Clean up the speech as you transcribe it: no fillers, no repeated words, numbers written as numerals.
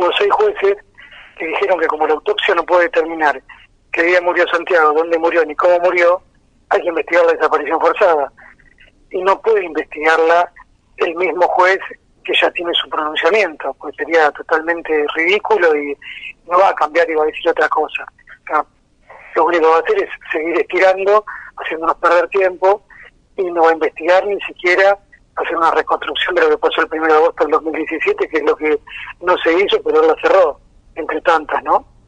hubo 6 jueces que dijeron que como la autopsia no puede determinar qué día murió Santiago, dónde murió ni cómo murió, hay que investigar la desaparición forzada. Y no puede investigarla el mismo juez que ya tiene su pronunciamiento, pues sería totalmente ridículo y no va a cambiar y va a decir otra cosa. O sea, lo único que va a hacer es seguir estirando, haciéndonos perder tiempo, y no va a investigar ni siquiera hacer una reconstrucción de lo que pasó el 1 de agosto del 2017, que es lo que no se hizo, pero él la cerró, entre tantas, ¿no?